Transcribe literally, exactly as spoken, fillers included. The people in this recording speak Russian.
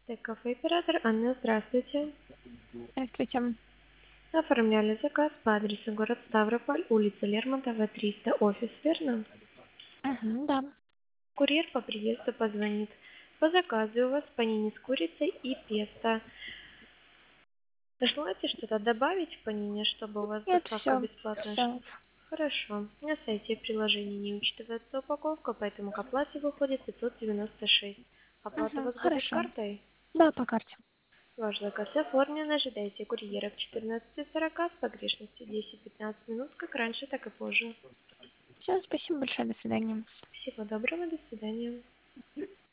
Кафе «Император». Анна, здравствуйте. Здравствуйте. Оформляли заказ по адресу город Ставрополь, улица Лермонтова, триста, офис, верно? Мгм, да. Курьер по приезду позвонит. По заказу у вас панини с курицей и песто. Желаете что-то добавить в панини, чтобы у вас Нет, доставка все, бесплатная шла? все. Хорошо. На сайте приложения не учитывается упаковка, поэтому к оплате выходит пятьсот девяносто шесть. Оплата у Мгм, вас будет хорошо. картой? Да, по карте. Ваш заказ оформлен. Ожидайте курьера к четырнадцати сорока с погрешностью десять-пятнадцать минут, как раньше, так и позже. Все, спасибо большое, до свидания. Всего доброго, до свидания.